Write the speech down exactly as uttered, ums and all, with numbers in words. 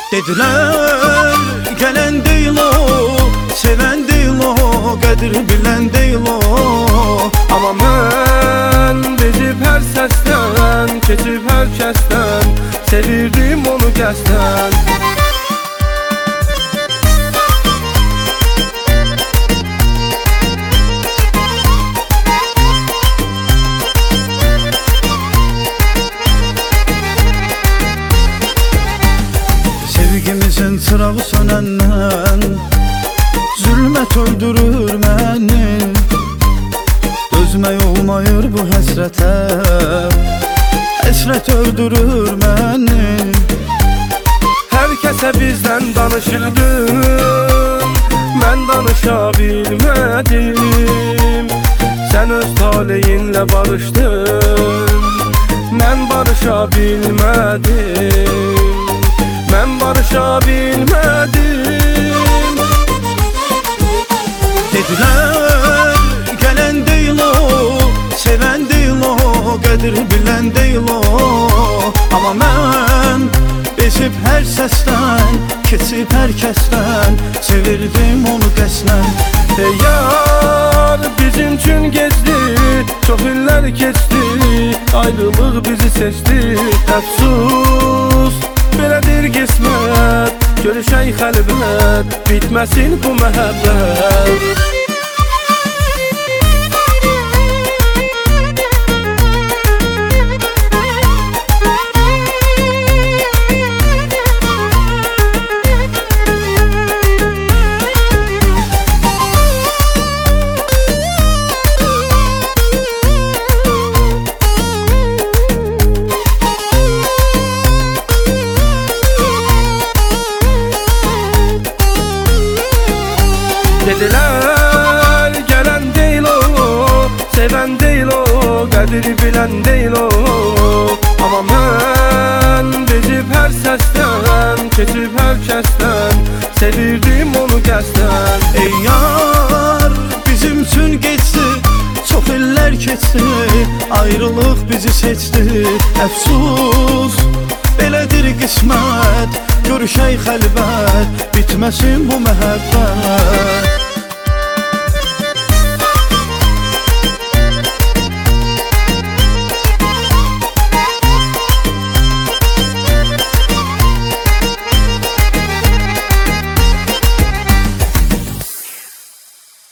Dediler gelen değil o, seven değil o, qədir bilən değil o. Amma mən bezib hər səsdən, keçib hər kəsdən, sevirdim onu qəsdən. Sevgimizin çırağı sönəndən zülmət öldürür məni. Dözmək olmayır bu həsrətə, həsrət öldürür məni. Hər kəsə bizdən danışırdın, mən danışa bilmədim. Sən öz taleyinlə barışdın, mən barışa bilmədim. Mən barışa bilmədim. Dediler gelen değil o, seven değil o, qədir bilən değil o. Amma mən bezib hər səsdən, keçib hər kəsdən, sevirdim onu qəsdən. Ey yar, bizim üçün geçti, çox illər keçdi, ayrılıq bizi seçdi. Əfsus, belədir qismət, görüşək xəlbət, bitməsin bu məhəbbət. Dediler gelen değil o, seven değil o, qədri bilən değil o. Amma mən bezib hər səsdən, keçib hər kəsdən, sevirdim onu qəsdən. Ey yar, bizim üçün geçti, çox illər keçdi, ayrılıq bizi seçdi. Əfsus, belədir qismət, görüşək xəlbət, bitməsin bu məhəbbət.